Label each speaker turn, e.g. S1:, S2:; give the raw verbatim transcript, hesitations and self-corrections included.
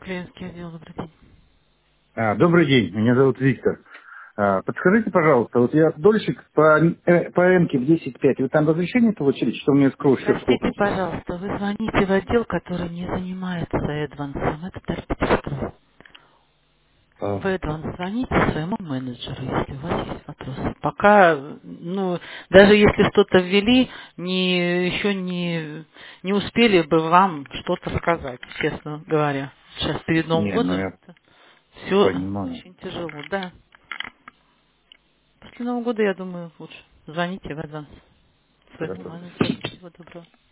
S1: Клиентский отдел, добрый день.
S2: А, добрый день, меня зовут Виктор. А, подскажите, пожалуйста, вот я дольщик по, э, по М-ке в десять пять. Вы там разрешение получили, что у меня скрыл счет в
S1: Простите,
S2: космосе?
S1: пожалуйста, вы звоните в отдел, который не занимается Эдвансом. Это Торпедерство.
S2: А,
S1: В Эдванс звоните своему менеджеру, если у вас есть вопросы. Пока, ну, даже если что-то ввели, не, еще не, не успели бы вам что-то сказать, честно говоря. Сейчас перед Новым
S2: не, ну
S1: годом
S2: я
S1: все
S2: понимаю.
S1: очень тяжело, да. После Нового года, я думаю, лучше. Звоните в Эдванс своему
S2: Хорошо.
S1: менеджеру. Всего доброго.